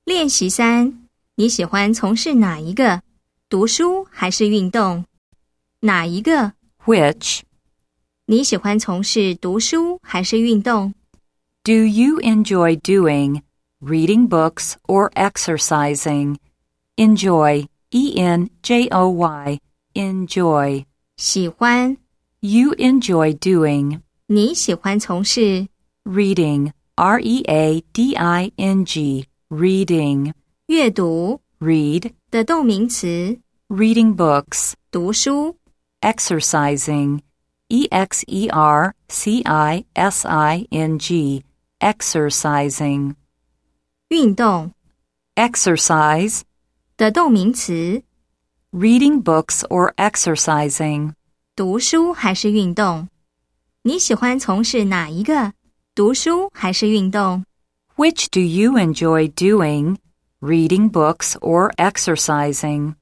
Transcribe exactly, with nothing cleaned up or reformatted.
练习三，你喜欢从事哪一个？读书还是运动？哪一个？ Which? 你喜欢从事读书还是运动？ Do you enjoy doing reading books or exercising? Enjoy, E N J O Y, enjoy. 喜欢。 You enjoy doing 你喜欢从事 reading, R E A D I N G, reading. 阅读 Read, 的动名词 reading books. 读书 Exercising, E X E R C I S I N G, exercising. 运动 Exercise, 的动名词 reading books or exercising. 读书还是运动？你喜欢从事哪一个？读书还是运动？ Which do you enjoy doing, reading books or exercising?